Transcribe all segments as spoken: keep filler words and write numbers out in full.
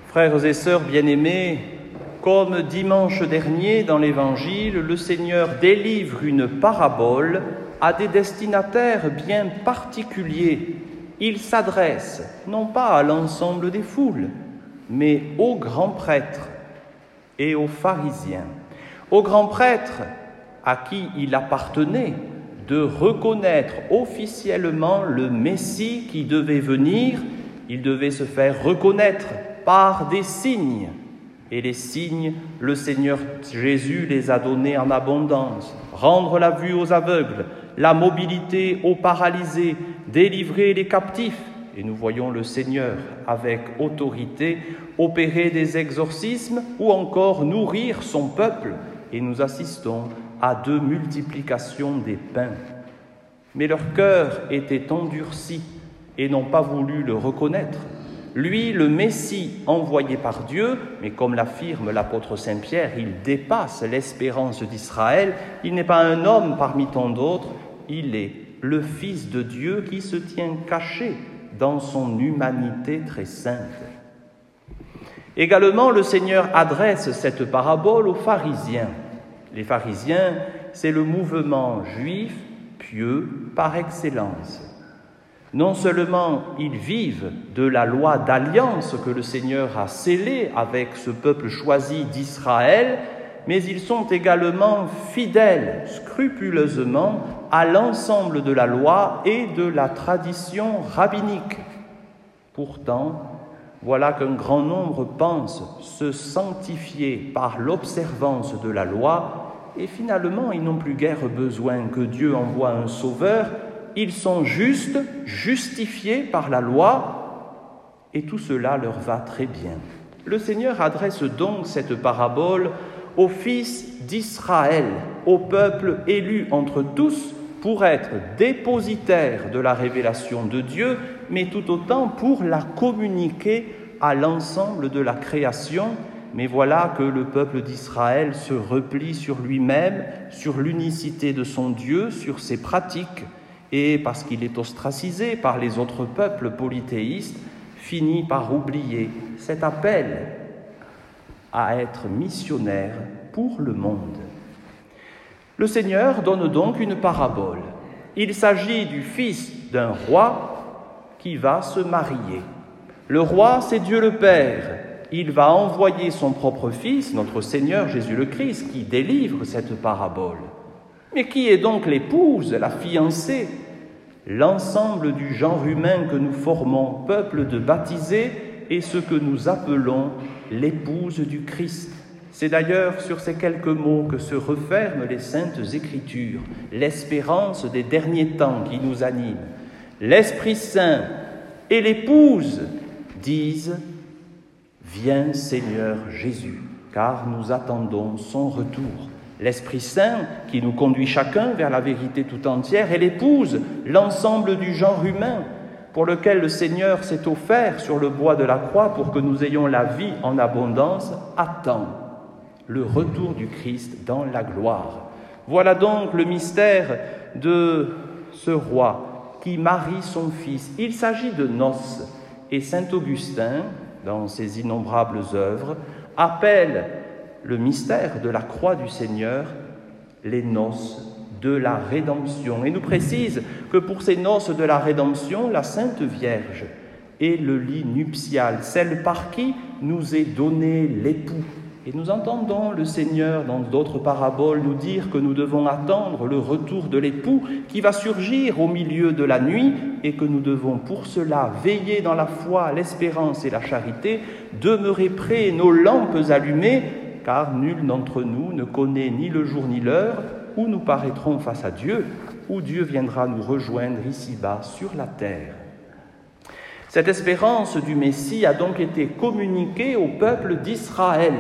Frères et sœurs bien-aimés, comme dimanche dernier dans l'Évangile, le Seigneur délivre une parabole à des destinataires bien particuliers. Il s'adresse non pas à l'ensemble des foules, mais aux grands prêtres et aux pharisiens. Aux grands prêtres à qui il appartenait de reconnaître officiellement le Messie qui devait venir. Il devait se faire reconnaître par des signes. Et les signes, le Seigneur Jésus les a donnés en abondance. Rendre la vue aux aveugles, la mobilité aux paralysés, délivrer les captifs. Et nous voyons le Seigneur, avec autorité, opérer des exorcismes ou encore nourrir son peuple. Et nous assistons à deux multiplications des pains. Mais leur cœur était endurci et n'ont pas voulu le reconnaître. Lui, le Messie envoyé par Dieu, mais comme l'affirme l'apôtre Saint-Pierre, il dépasse l'espérance d'Israël. Il n'est pas un homme parmi tant d'autres, il est le Fils de Dieu qui se tient caché dans son humanité très sainte. Également, le Seigneur adresse cette parabole aux pharisiens. Les pharisiens, c'est le mouvement juif pieux par excellence. Non seulement ils vivent de la loi d'alliance que le Seigneur a scellée avec ce peuple choisi d'Israël, mais ils sont également fidèles scrupuleusement à l'ensemble de la loi et de la tradition rabbinique. Pourtant, voilà qu'un grand nombre pense se sanctifier par l'observance de la loi, et finalement ils n'ont plus guère besoin que Dieu envoie un sauveur. Ils sont justes, justifiés par la loi, et tout cela leur va très bien. Le Seigneur adresse donc cette parabole aux fils d'Israël, au peuple élu entre tous pour être dépositaire de la révélation de Dieu, mais tout autant pour la communiquer à l'ensemble de la création. Mais voilà que le peuple d'Israël se replie sur lui-même, sur l'unicité de son Dieu, sur ses pratiques, et parce qu'il est ostracisé par les autres peuples polythéistes, finit par oublier cet appel à être missionnaire pour le monde. Le Seigneur donne donc une parabole. Il s'agit du fils d'un roi qui va se marier. Le roi, c'est Dieu le Père. Il va envoyer son propre fils, notre Seigneur Jésus le Christ, qui délivre cette parabole. Mais qui est donc l'épouse, la fiancée? L'ensemble du genre humain que nous formons, peuple de baptisés, est ce que nous appelons l'épouse du Christ. C'est d'ailleurs sur ces quelques mots que se referment les saintes Écritures, l'espérance des derniers temps qui nous anime. L'Esprit Saint et l'épouse disent « Viens Seigneur Jésus, car nous attendons son retour ». L'Esprit Saint qui nous conduit chacun vers la vérité tout entière et l'épouse, l'ensemble du genre humain pour lequel le Seigneur s'est offert sur le bois de la croix pour que nous ayons la vie en abondance, attend le retour du Christ dans la gloire. Voilà donc le mystère de ce roi qui marie son fils. Il s'agit de noces et saint Augustin, dans ses innombrables œuvres, appelle le mystère de la croix du Seigneur, les noces de la rédemption. Et nous précise que pour ces noces de la rédemption, la Sainte Vierge est le lit nuptial, celle par qui nous est donné l'époux. Et nous entendons le Seigneur, dans d'autres paraboles, nous dire que nous devons attendre le retour de l'époux qui va surgir au milieu de la nuit et que nous devons pour cela veiller dans la foi, l'espérance et la charité, demeurer prêts, nos lampes allumées, car nul d'entre nous ne connaît ni le jour ni l'heure où nous paraîtrons face à Dieu, où Dieu viendra nous rejoindre ici-bas sur la terre. Cette espérance du Messie a donc été communiquée au peuple d'Israël.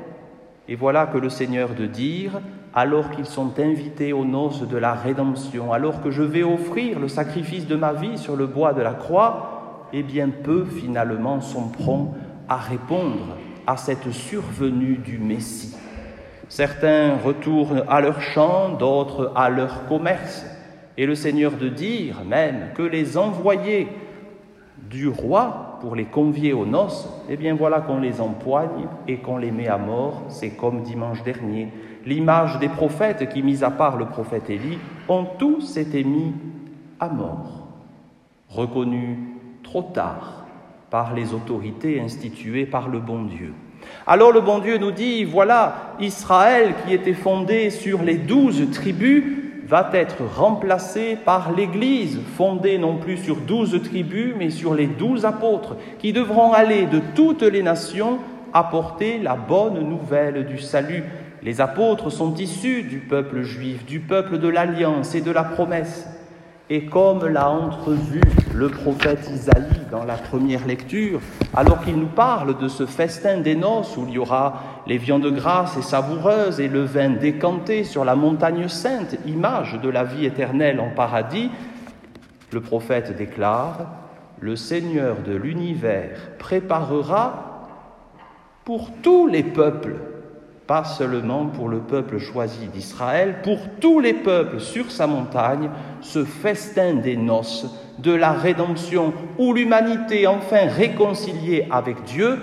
Et voilà que le Seigneur de dire, alors qu'ils sont invités aux noces de la rédemption, alors que je vais offrir le sacrifice de ma vie sur le bois de la croix, eh bien peu finalement sont prompts à répondre à cette survenue du Messie. Certains retournent à leur champ, d'autres à leur commerce. Et le Seigneur de dire même que les envoyés du roi pour les convier aux noces, eh bien voilà qu'on les empoigne et qu'on les met à mort. C'est comme dimanche dernier. L'image des prophètes qui, mis à part le prophète Élie, ont tous été mis à mort, reconnus trop tard par les autorités instituées par le bon Dieu. Alors le bon Dieu nous dit, voilà, Israël qui était fondé sur les douze tribus va être remplacé par l'Église, fondée non plus sur douze tribus, mais sur les douze apôtres, qui devront aller de toutes les nations apporter la bonne nouvelle du salut. Les apôtres sont issus du peuple juif, du peuple de l'Alliance et de la promesse. Et comme l'a entrevu le prophète Isaïe dans la première lecture, alors qu'il nous parle de ce festin des noces où il y aura les viandes grasses et savoureuses et le vin décanté sur la montagne sainte, image de la vie éternelle en paradis, le prophète déclare « Le Seigneur de l'univers préparera pour tous les peuples », pas seulement pour le peuple choisi d'Israël, pour tous les peuples sur sa montagne, ce festin des noces, de la rédemption, où l'humanité, enfin réconciliée avec Dieu,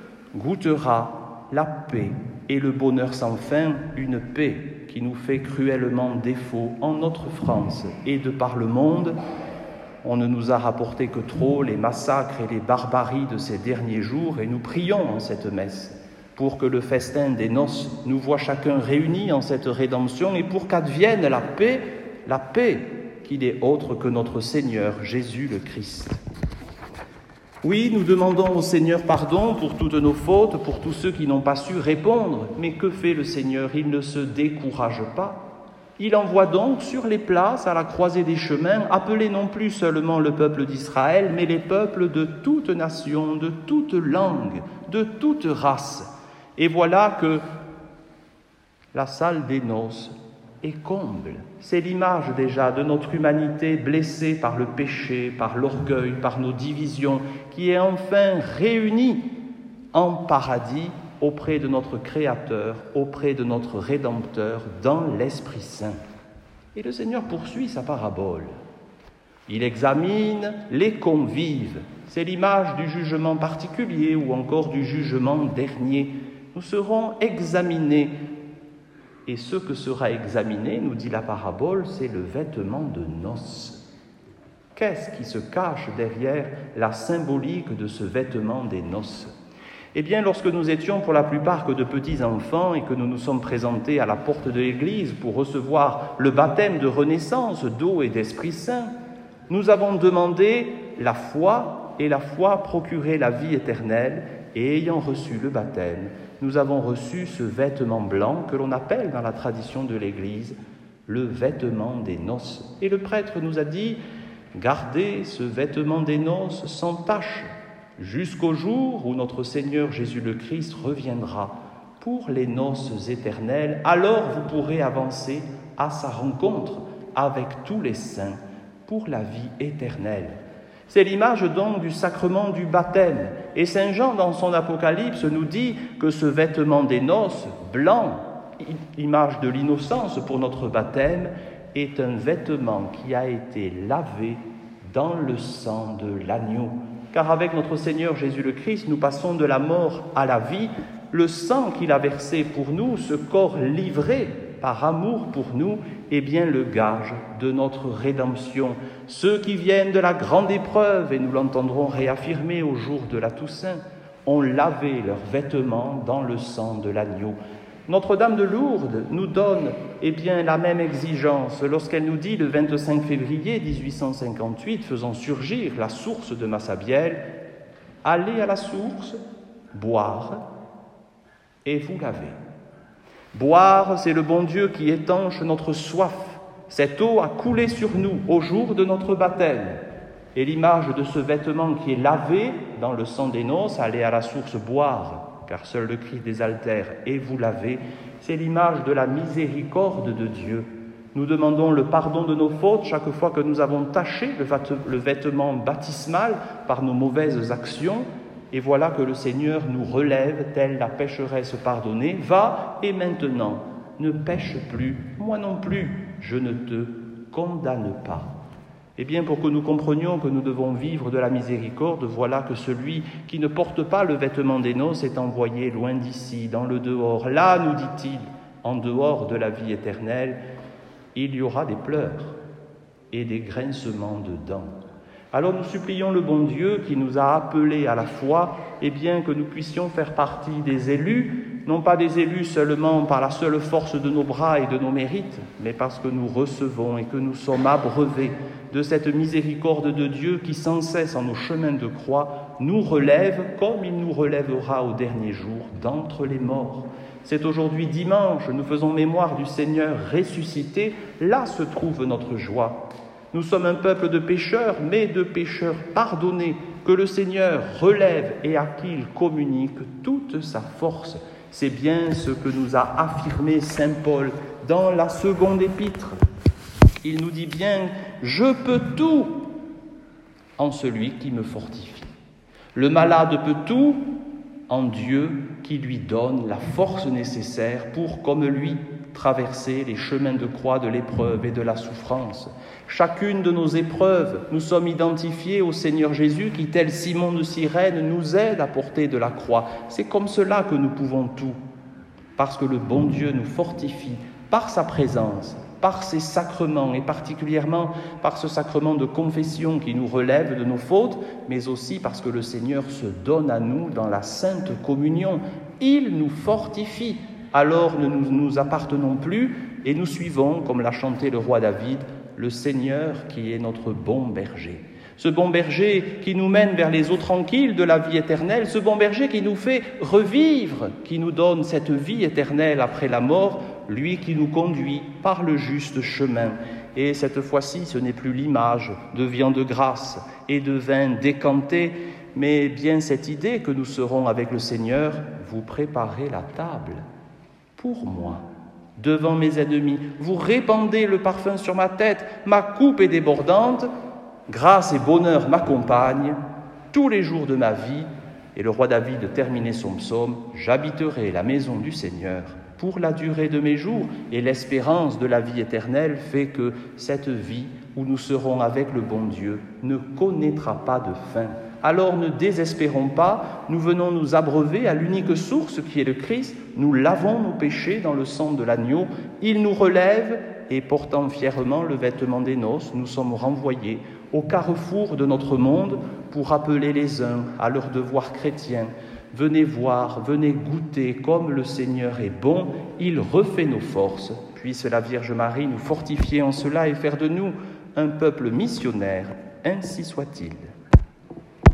goûtera la paix et le bonheur sans fin, une paix qui nous fait cruellement défaut en notre France et de par le monde. On ne nous a rapporté que trop les massacres et les barbaries de ces derniers jours, et nous prions en cette messe pour que le festin des noces nous voit chacun réunis en cette rédemption et pour qu'advienne la paix, la paix qui n'est autre que notre Seigneur Jésus le Christ. Oui, nous demandons au Seigneur pardon pour toutes nos fautes, pour tous ceux qui n'ont pas su répondre. Mais que fait le Seigneur? Il ne se décourage pas. Il envoie donc sur les places, à la croisée des chemins, appeler non plus seulement le peuple d'Israël, mais les peuples de toute nation, de toute langue, de toute race. Et voilà que la salle des noces est comble. C'est l'image déjà de notre humanité blessée par le péché, par l'orgueil, par nos divisions, qui est enfin réunie en paradis auprès de notre Créateur, auprès de notre Rédempteur, dans l'Esprit Saint. Et le Seigneur poursuit sa parabole. Il examine les convives. C'est l'image du jugement particulier ou encore du jugement dernier. Nous serons examinés. Et ce que sera examiné, nous dit la parabole, c'est le vêtement de noces. Qu'est-ce qui se cache derrière la symbolique de ce vêtement des noces? Eh bien, lorsque nous étions pour la plupart que de petits enfants et que nous nous sommes présentés à la porte de l'église pour recevoir le baptême de renaissance d'eau et d'Esprit Saint, nous avons demandé la foi, et la foi procurait la vie éternelle, et ayant reçu le baptême, nous avons reçu ce vêtement blanc que l'on appelle dans la tradition de l'Église le vêtement des noces. Et le prêtre nous a dit « Gardez ce vêtement des noces sans tache jusqu'au jour où notre Seigneur Jésus le Christ reviendra pour les noces éternelles. Alors vous pourrez avancer à sa rencontre avec tous les saints pour la vie éternelle. » C'est l'image donc du sacrement du baptême. Et Saint Jean, dans son Apocalypse, nous dit que ce vêtement des noces, blanc, image de l'innocence pour notre baptême, est un vêtement qui a été lavé dans le sang de l'agneau. Car avec notre Seigneur Jésus le Christ, nous passons de la mort à la vie. Le sang qu'il a versé pour nous, ce corps livré par amour pour nous, est bien le gage de notre rédemption. Ceux qui viennent de la grande épreuve, et nous l'entendrons réaffirmer au jour de la Toussaint, ont lavé leurs vêtements dans le sang de l'agneau. Notre-Dame de Lourdes nous donne eh bien, la même exigence lorsqu'elle nous dit le vingt-cinq février mille huit cent cinquante-huit, faisant surgir la source de Massabielle, « Allez à la source, boire et vous laver ». Boire, c'est le bon Dieu qui étanche notre soif. Cette eau a coulé sur nous au jour de notre baptême. Et l'image de ce vêtement qui est lavé dans le sang des noces, aller à la source boire, car seul le Christ désaltère et vous lavez, c'est l'image de la miséricorde de Dieu. Nous demandons le pardon de nos fautes chaque fois que nous avons taché le vêtement baptismal par nos mauvaises actions. Et voilà que le Seigneur nous relève, telle la pécheresse pardonnée. Va, et maintenant, ne pêche plus, moi non plus, je ne te condamne pas. Eh bien, pour que nous comprenions que nous devons vivre de la miséricorde, voilà que celui qui ne porte pas le vêtement des noces est envoyé loin d'ici, dans le dehors. Là, nous dit-il, en dehors de la vie éternelle, il y aura des pleurs et des grincements de dents. Alors nous supplions le bon Dieu qui nous a appelés à la foi, eh bien que nous puissions faire partie des élus, non pas des élus seulement par la seule force de nos bras et de nos mérites, mais parce que nous recevons et que nous sommes abreuvés de cette miséricorde de Dieu qui sans cesse en nos chemins de croix nous relève comme il nous relèvera au dernier jour d'entre les morts. C'est aujourd'hui dimanche, nous faisons mémoire du Seigneur ressuscité, là se trouve notre joie. Nous sommes un peuple de pécheurs, mais de pécheurs pardonnés, que le Seigneur relève et à qui il communique toute sa force. C'est bien ce que nous a affirmé saint Paul dans la seconde épître. Il nous dit bien « Je peux tout en celui qui me fortifie ». Le malade peut tout en Dieu qui lui donne la force nécessaire pour, comme lui, traverser les chemins de croix de l'épreuve et de la souffrance. Chacune de nos épreuves, nous sommes identifiés au Seigneur Jésus qui, tel Simon de Cyrène, nous aide à porter de la croix. C'est comme cela que nous pouvons tout, parce que le bon Dieu nous fortifie par sa présence, par ses sacrements, et particulièrement par ce sacrement de confession qui nous relève de nos fautes, mais aussi parce que le Seigneur se donne à nous dans la Sainte Communion. Il nous fortifie. Alors ne nous, nous appartenons plus et nous suivons, comme l'a chanté le roi David, le Seigneur qui est notre bon berger. Ce bon berger qui nous mène vers les eaux tranquilles de la vie éternelle, ce bon berger qui nous fait revivre, qui nous donne cette vie éternelle après la mort, lui qui nous conduit par le juste chemin. Et cette fois-ci, ce n'est plus l'image de viande grasse et de vin décanté, mais bien cette idée que nous serons avec le Seigneur, vous préparez la table pour moi, devant mes ennemis. Vous répandez le parfum sur ma tête, ma coupe est débordante, grâce et bonheur m'accompagnent tous les jours de ma vie. Et le roi David terminait son psaume, « J'habiterai la maison du Seigneur pour la durée de mes jours ». Et l'espérance de la vie éternelle fait que cette vie où nous serons avec le bon Dieu ne connaîtra pas de fin. Alors ne désespérons pas, nous venons nous abreuver à l'unique source qui est le Christ, nous lavons nos péchés dans le sang de l'agneau, il nous relève et portant fièrement le vêtement des noces, nous sommes renvoyés au carrefour de notre monde pour appeler les uns à leur devoir chrétien. Venez voir, venez goûter comme le Seigneur est bon, il refait nos forces. Puisse la Vierge Marie nous fortifier en cela et faire de nous un peuple missionnaire, ainsi soit-il.